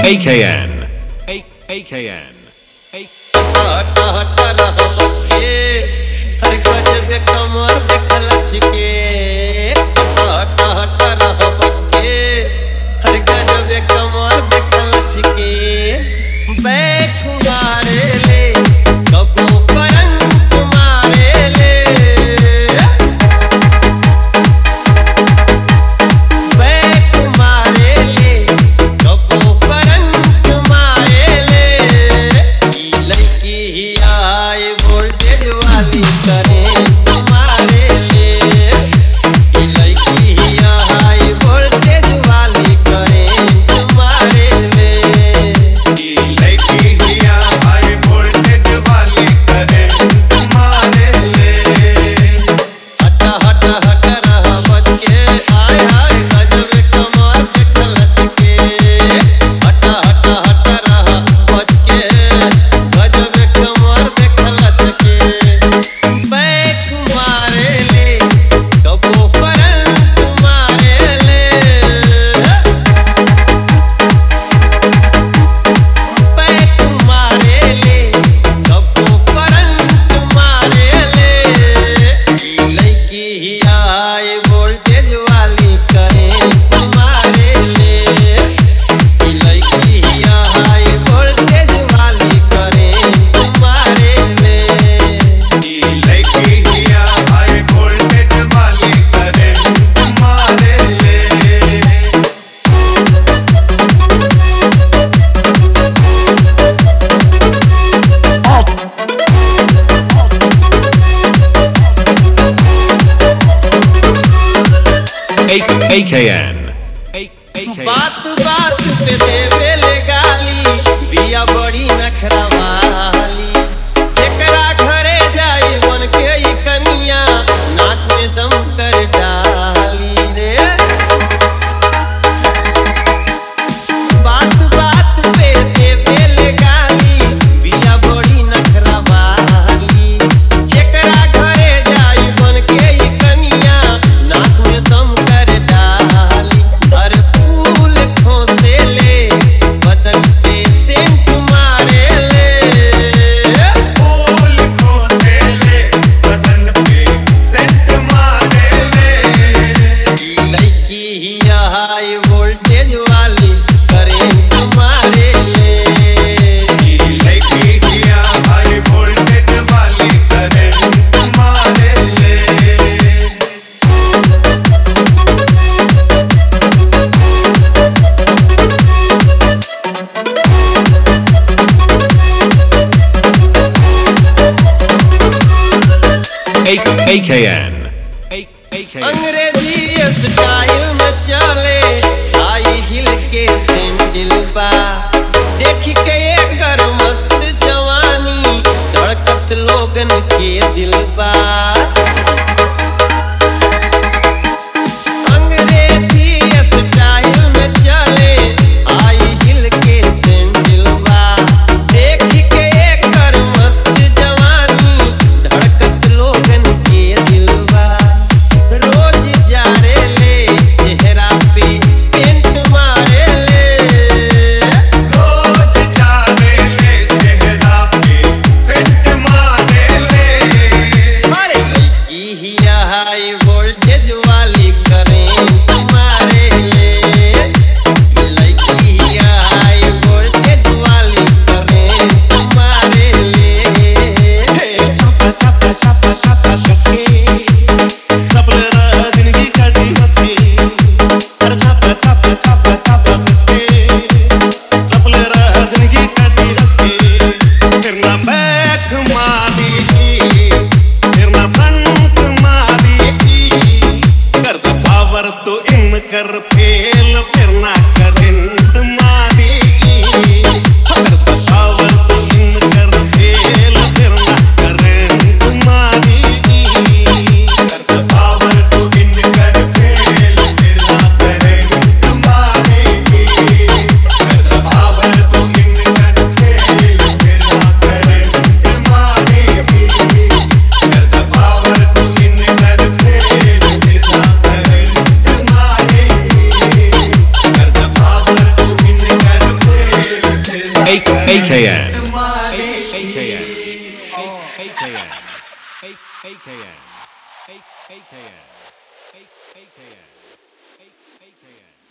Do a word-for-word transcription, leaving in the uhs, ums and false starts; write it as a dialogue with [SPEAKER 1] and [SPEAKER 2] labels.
[SPEAKER 1] A K N. A K N.
[SPEAKER 2] हटा हटा रह बच के हर गजब कमर देख लच के हटा हटा रह बच के हर गजब कमर देख लच के बैठ मारे ले कबू करंट मारे ले बैठ मारे ले कबू करंट मारे ले लड़की ही आए वोल्टेज वाली करें तुम्हारे लिए लड़की ही आए वोल्टेज वाली करें तुम्हारे लिए
[SPEAKER 3] लड़की ही आए वोल्टेज वाली करें तुम्हारे लिए
[SPEAKER 2] हटा हटा हटा रहा बच के आए आए गजब कमर देख लच के हटा हटा हटा रहा बच के गजब कमर देख लच के बैठ मारे ले कबो करंट मारे ले बैठ मारे ले कबो करंट मारे ले लड़की ही आए वोल्टेज वाली करें तुम्हारे लिए लड़की ही आए वोल्टेज वाली करें तुम्हारे लिए
[SPEAKER 3] लड़की ही आए वोल्टेज वाली करें तुम्हारे लिए
[SPEAKER 1] A K N. A K N.
[SPEAKER 2] बात बात पे देवे ले गाली बिया बड़ी नखरा वाली जेकरा घरे जाई बन के ई कनिया नाक में दम कर डाली रे बात बात पे देवे ले गाली बिया बड़ी नखरा वाली जेकरा घरे जाई बन के ई कनिया नाक में दम कर डाली हर फूल खोसे ले बदन पे सेंट मारे ले
[SPEAKER 3] फूल खोसे ले बदन पे सेंट मारे ले
[SPEAKER 2] लड़की ही हाई वोल्टेज वाली करें तुम्हारे लिए
[SPEAKER 3] लड़की ही आए वोल्टेज वाली करें तुम्हारे लिए
[SPEAKER 1] A K N. A K N.
[SPEAKER 2] अंग्रेजी स्टाइल में चले आई हिल के सैंडल बा देख के एकर मस्त जवानी धड़कत लोगन के दिल बा अंग्रेजी स्टाइल में चले आई हिल के सैंडल बा देख के एकर मस्त जवानी धड़कत लोगन के दिल बा रोज जा रे ले चेहरा पे पेंट मारे ले
[SPEAKER 3] रोज जाने ले चेहरा पे पेंट मारे ले
[SPEAKER 2] अरे लड़की ही हाई वोल्टेज वाली करें तुम्हारे लिए लड़की ही हाई वोल्टेज वाली करें तुम्हारे लिए
[SPEAKER 3] छापा छापा छापा छापा करके सबले रह जिंदगी कटी हंसी हर छापा छापा छापा छापा करके सबले रह जिंदगी कटी हंसी फिर ना बैक मारी फिर ना फ्रंट मारी कर द पावर तो इन कर फेल फिर ना करंट मारी कर द पावर तो इन कर फेल फिर ना करंट मारी कर द पावर तो इन कर फेल फिर ना करंट मारी कर द पावर तो इन कर फेल फिर ना करंट मारी कर द पावर तो इन कर फेल फिर ना करंट मारी कर द
[SPEAKER 1] A K N. A K N. A K N. A K N. A K N. A K N. A K N.